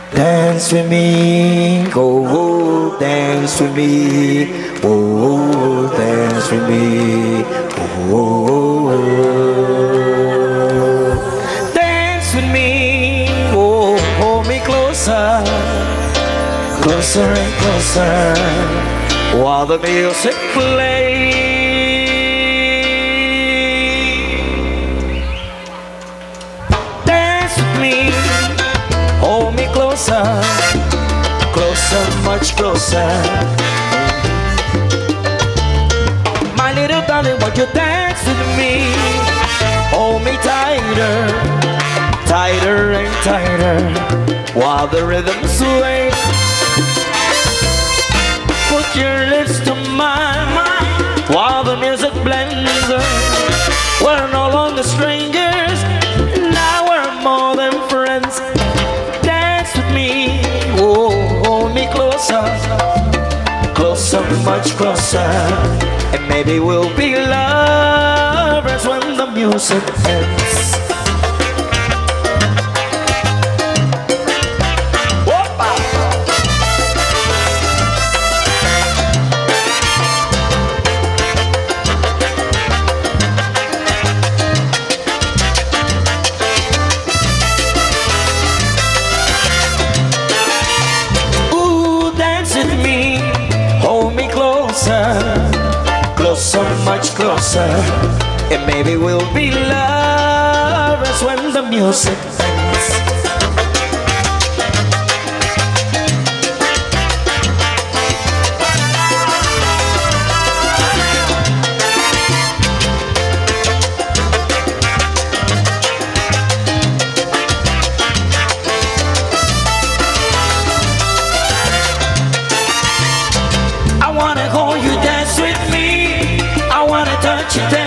Dance with me, oh, dance with me, oh, dance with me, oh, dance with me, oh, hold me closer, closer and closer, while the music plays. Dance with me, hold me closer, closer, much closer. My little darling, won't you dance with me? Hold me tighter, tighter and tighter, while the rhythm sways. Put your lips to mine, while the music blends us. We're no longer strangers, now we're more than friends. Dance with me, oh, hold me closer, closer, much closer, and maybe we'll be lovers when the music ends. Closer, much closer, and maybe we'll be lovers when the music ends. I wanna hold you, dance with me. I wanna touch you, dance.